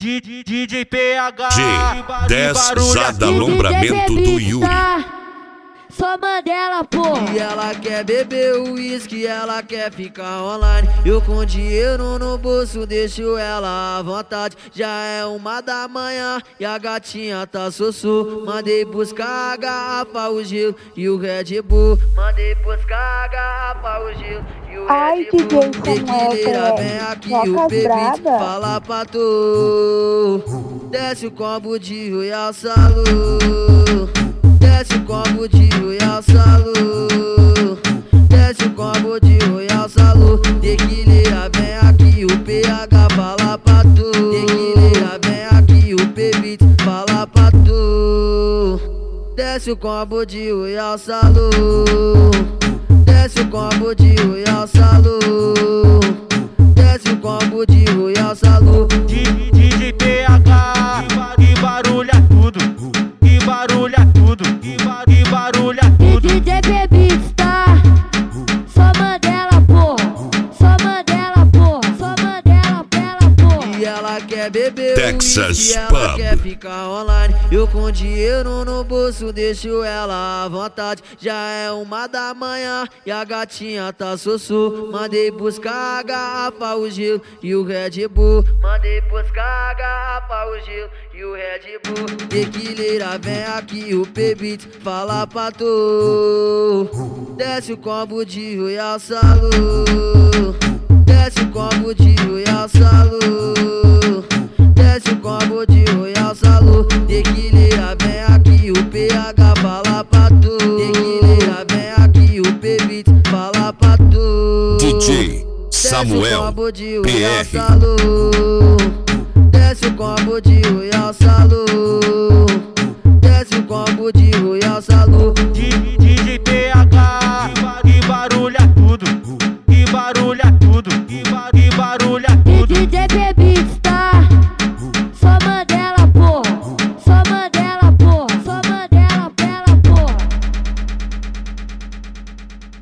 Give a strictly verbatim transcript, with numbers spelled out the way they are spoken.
D J P H G dez Zada Lombramento do Yuri. Só Mandela, pô. E ela quer beber o uísque, ela quer ficar online. Eu com dinheiro no bolso deixo ela à vontade. Já é uma da manhã e a gatinha tá sossô. Mandei buscar a garrafa, o gelo e o Red Bull. Mandei buscar a garrafa, o gelo e o Ai, Red Bull. D J Tequileira, vem aqui o Pebite, fala pra tu. Desce o combo de Royal Salu. Desce o combo de Royal Salu. Desce o combo de Royal Salu. Tequileira, vem aqui o P H, fala pra tu. Tequileira, vem aqui o Pebite, fala pra tu. Desce o combo de Royal Salu. Desce o combo de Royal Salu. Desce o combo de Royal Salu. D J P H, que barulha tudo, que barulha tudo, que barulha tudo. D J Pebite, tá? Só Mandela, pô. Só Mandela, pô. Só Mandela, pela, pô. E ela quer beber Texas uísque, ela Pub. quer ficar online. Eu com dinheiro no bolso deixo ela à vontade. Já é uma da manhã e a gatinha tá sossô. Mandei buscar a garrafa, o gelo e o Red Bull. Mandei buscar a garrafa, o gelo e o Red Bull. Tequileira, vem aqui o Pebite, fala pra tu. Desce o combo de Royal Salu. Desce o combo de Royal Salu. Desce o combo de Royal Salu. Tequileira, vem aqui o P H, fala pra tu. Tequileira, vem aqui o Pebite, fala pra tu. D J Desce Samuel o combo de P Royal R. Salu. Desce o combo de Royal Salu. Desce o combo de Royal Salu.